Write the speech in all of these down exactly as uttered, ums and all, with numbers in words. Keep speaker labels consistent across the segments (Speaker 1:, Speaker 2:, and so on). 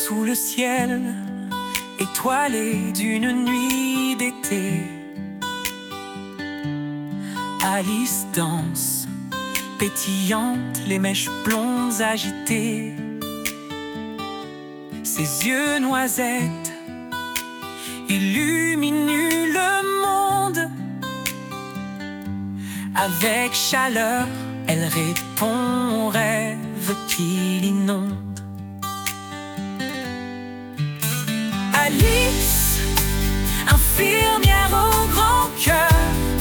Speaker 1: sous le ciel étoilé d'une nuit d'été. Alice danse, pétillante, les mèches blondes agitées. Ses yeux noisettes illuminent le monde. Avec chaleur, elle répond aux rêves qui l'inondent. Alice, infirmière au grand cœur,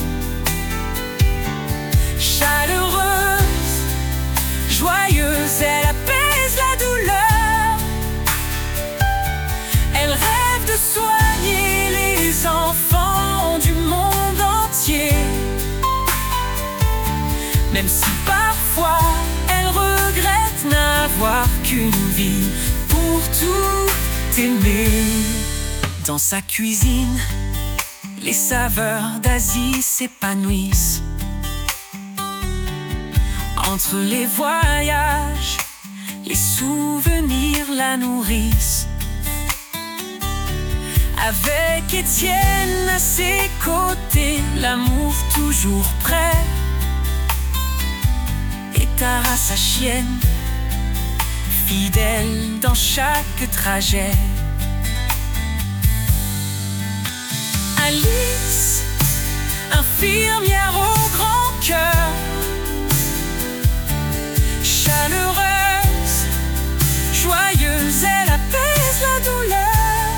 Speaker 1: chaleureuse, joyeuse, elle apaise la douleur. Elle rêve de soigner les enfants du monde entier. Même si parfois elle regrette n'avoir qu'une vie pour tout aimer. Dans sa cuisine, les saveurs d'Asie s'épanouissent. Entre les voyages, les souvenirs la nourrissent. Avec Étienne à ses côtés, l'amour toujours prêt. Et Tara, sa chienne, fidèle dans chaque trajet. Alice, infirmière au grand cœur, chaleureuse, joyeuse, elle apaise la douleur.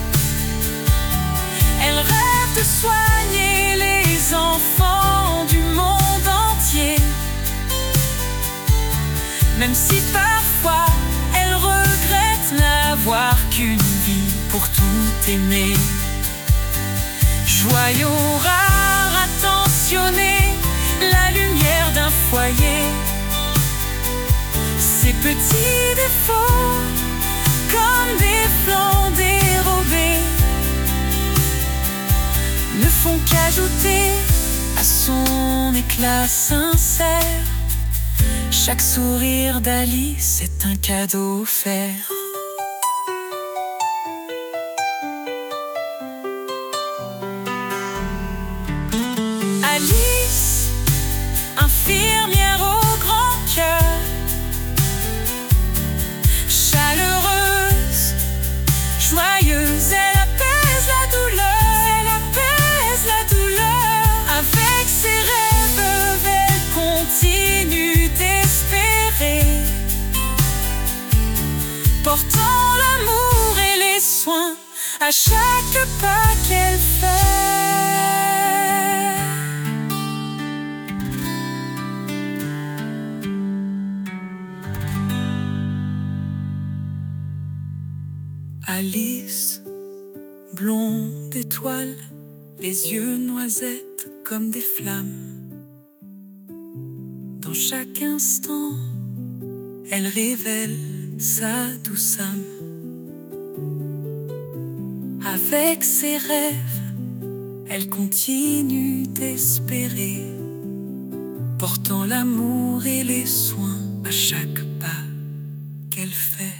Speaker 1: Elle rêve de soigner les enfants du monde entier. Même si parfois elle regrette n'avoir qu'une vie pour tout aimer. Joyau rare, attentionné, la lumière d'un foyer. Ces petits défauts, comme des flancs dérobés, ne font qu'ajouter à son éclat sincère. Chaque sourire d'Alice est un cadeau offert. Alice, infirmière au grand cœur, chaleureuse, joyeuse, elle apaise la douleur, elle apaise la douleur. Avec ses rêves, elle continue d'espérer, portant l'amour et les soins à chaque pas qu'elle fait. Alice, blonde étoile, les yeux noisettes comme des flammes. Dans chaque instant, elle révèle sa douce âme. Avec ses rêves, elle continue d'espérer, portant l'amour et les soins à chaque pas qu'elle fait.